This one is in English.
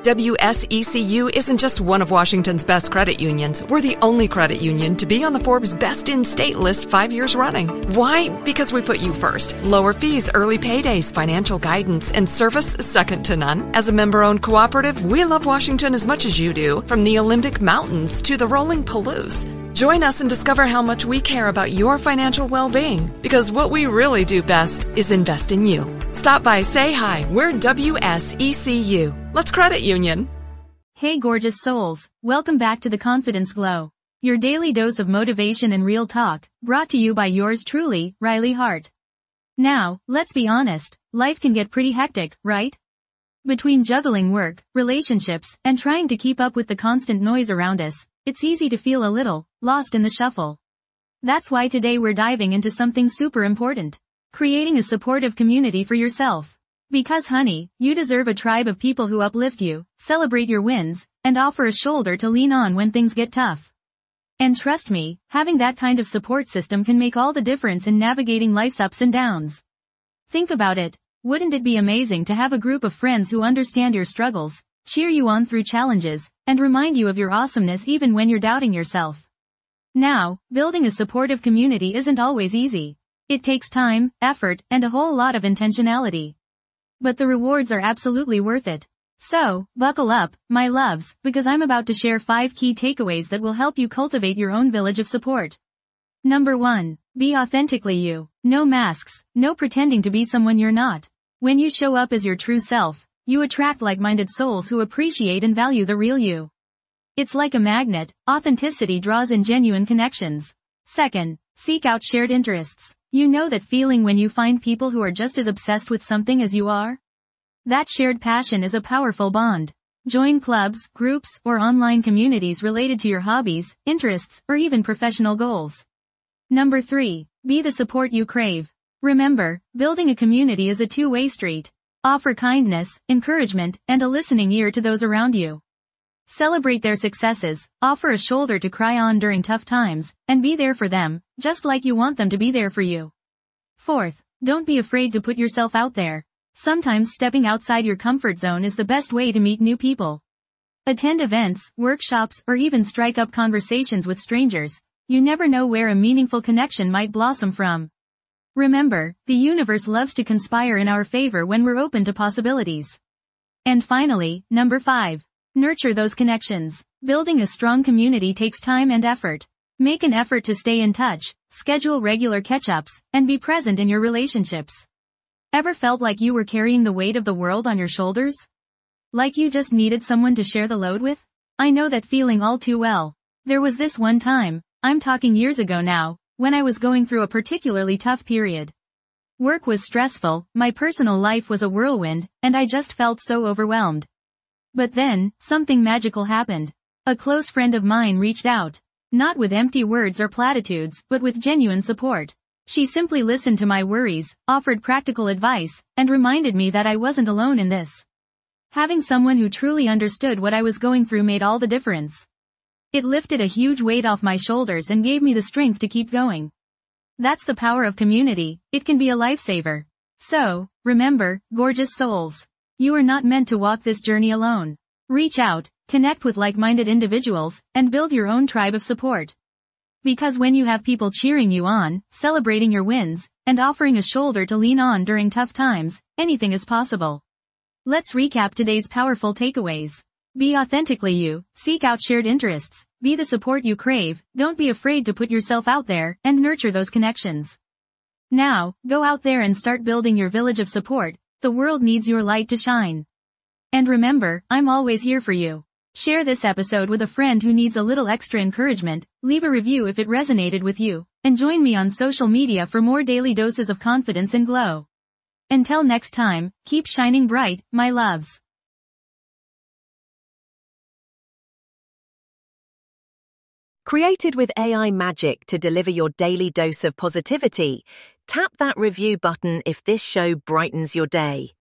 WSECU isn't just one of Washington's best credit unions. We're the only credit union to be on the Forbes Best in State list 5 years running. Why? Because we put you first. Lower fees, early paydays, financial guidance, and service second to none. As a member-owned cooperative, we love Washington as much as you do, from the Olympic Mountains to the rolling Palouse. Join us and discover how much we care about your financial well-being, because what we really do best is invest in you. Stop by, say hi. We're WSECU. Let's credit union. Hey gorgeous souls, welcome back to the Confidence Glow, your daily dose of motivation and real talk, brought to you by yours truly, Riley Hart. Now, let's be honest, life can get pretty hectic, right? Between juggling work, relationships, and trying to keep up with the constant noise around us, it's easy to feel a little lost in the shuffle. That's why today we're diving into something super important. Creating a supportive community for yourself. Because honey, you deserve a tribe of people who uplift you, celebrate your wins, and offer a shoulder to lean on when things get tough. And trust me, having that kind of support system can make all the difference in navigating life's ups and downs. Think about it. Wouldn't it be amazing to have a group of friends who understand your struggles, cheer you on through challenges, and remind you of your awesomeness even when you're doubting yourself? Now, building a supportive community isn't always easy. It takes time, effort, and a whole lot of intentionality. But the rewards are absolutely worth it. So, buckle up, my loves, because I'm about to share 5 key takeaways that will help you cultivate your own village of support. Number 1. Be authentically you. No masks, no pretending to be someone you're not. When you show up as your true self, you attract like-minded souls who appreciate and value the real you. It's like a magnet, authenticity draws in genuine connections. Second, seek out shared interests. You know that feeling when you find people who are just as obsessed with something as you are? That shared passion is a powerful bond. Join clubs, groups, or online communities related to your hobbies, interests, or even professional goals. Number 3. Be the support you crave. Remember, building a community is a two-way street. Offer kindness, encouragement, and a listening ear to those around you. Celebrate their successes, offer a shoulder to cry on during tough times, and be there for them, just like you want them to be there for you. Fourth, don't be afraid to put yourself out there. Sometimes stepping outside your comfort zone is the best way to meet new people. Attend events, workshops, or even strike up conversations with strangers. You never know where a meaningful connection might blossom from. Remember, the universe loves to conspire in our favor when we're open to possibilities. And finally, number 5. Nurture those connections. Building a strong community takes time and effort. Make an effort to stay in touch, schedule regular catch-ups, and be present in your relationships. Ever felt like you were carrying the weight of the world on your shoulders? Like you just needed someone to share the load with? I know that feeling all too well. There was this one time, I'm talking years ago now, when I was going through a particularly tough period. Work was stressful, my personal life was a whirlwind, and I just felt so overwhelmed. But then, something magical happened. A close friend of mine reached out. Not with empty words or platitudes, but with genuine support. She simply listened to my worries, offered practical advice, and reminded me that I wasn't alone in this. Having someone who truly understood what I was going through made all the difference. It lifted a huge weight off my shoulders and gave me the strength to keep going. That's the power of community. It can be a lifesaver. So, remember, gorgeous souls. You are not meant to walk this journey alone. Reach out, connect with like-minded individuals, and build your own tribe of support. Because when you have people cheering you on, celebrating your wins, and offering a shoulder to lean on during tough times, anything is possible. Let's recap today's powerful takeaways. Be authentically you, seek out shared interests, be the support you crave, don't be afraid to put yourself out there, and nurture those connections. Now, go out there and start building your village of support. The world needs your light to shine. And remember, I'm always here for you. Share this episode with a friend who needs a little extra encouragement, leave a review if it resonated with you, and join me on social media for more daily doses of confidence and glow. Until next time, keep shining bright, my loves. Created with AI magic to deliver your daily dose of positivity, tap that review button if this show brightens your day.